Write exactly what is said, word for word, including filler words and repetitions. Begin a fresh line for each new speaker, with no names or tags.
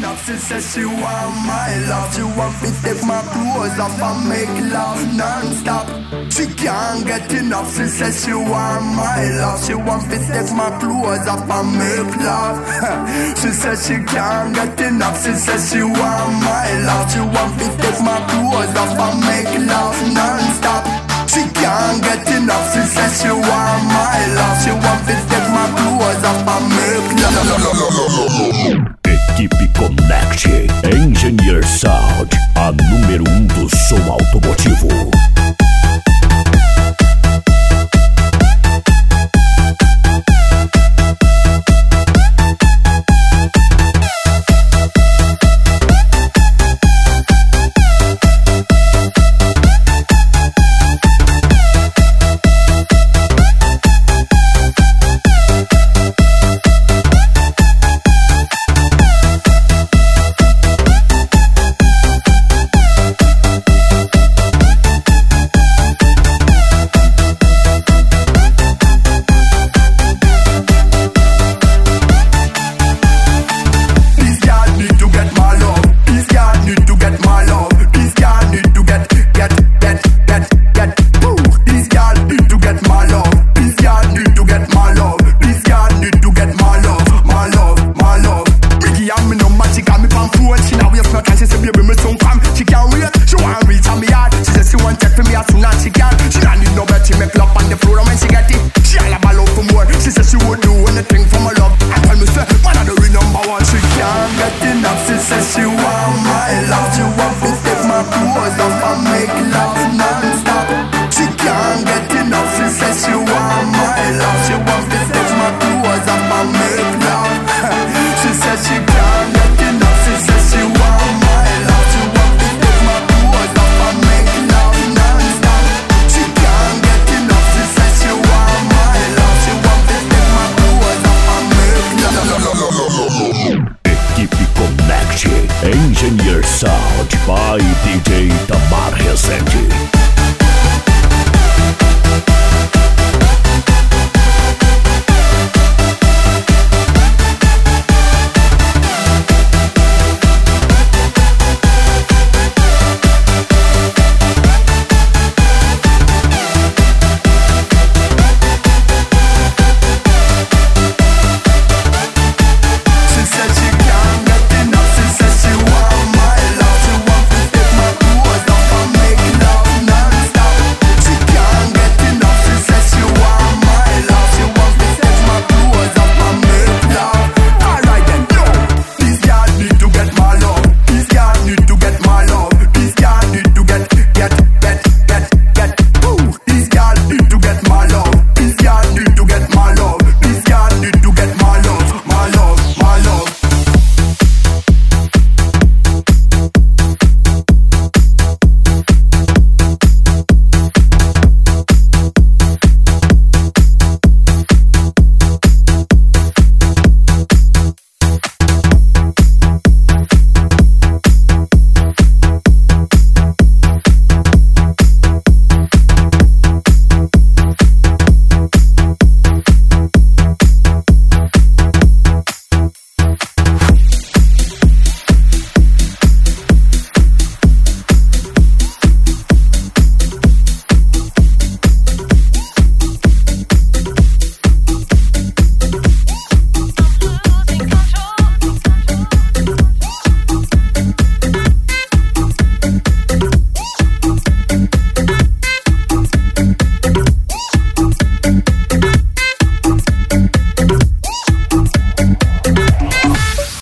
enough. She says she want my love. She want me take my clothes off and make love non-stop. She can't get enough. She says she want my love. She want me take my clothes off and make love. She says she can't get enough. She says she want my love. She want me take my clothes off and make love non-stop. She can't get enough. She says she want my love. She want me take my clothes off and make love.
Equipe Connect, Engineer Sound, a número um do som automotivo. Engineer Sound by D J Tamar Resende.